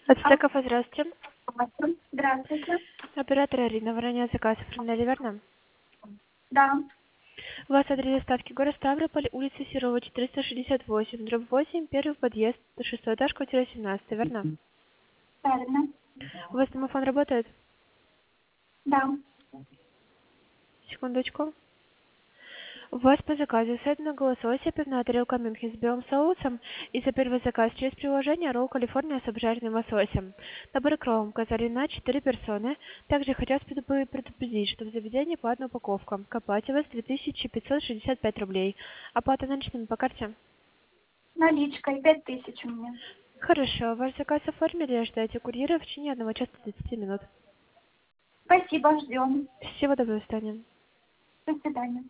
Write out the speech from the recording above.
Ацтеков, здравствуйте. Здравствуйте. Оператор Ирина, Воронеж, заказ оформляли, верно? Да, У вас адрес доставки город Ставрополь, улица Серова, 468, дробь 8, первый подъезд, 6 этаж, квартира 17, верно? правильно. У вас домофон работает? Да. Секундочку. У вас по заказу сет голосовой пивная тарелка Мюнхен с белым соусом и за первый заказ через приложение ролл Калифорния с обжаренным лососем. Набор кром указали на 4 персоны. Также хотелось бы предупредить, что в заведении платная упаковка. К оплате у вас 2565 рублей. Оплата наличными по карте? Наличкой 5000 у меня. Хорошо. Ваш заказ оформили. Ожидайте курьера в течение 1 часа 30 минут. Спасибо, ждем. Всего доброго, до свидания. До свидания.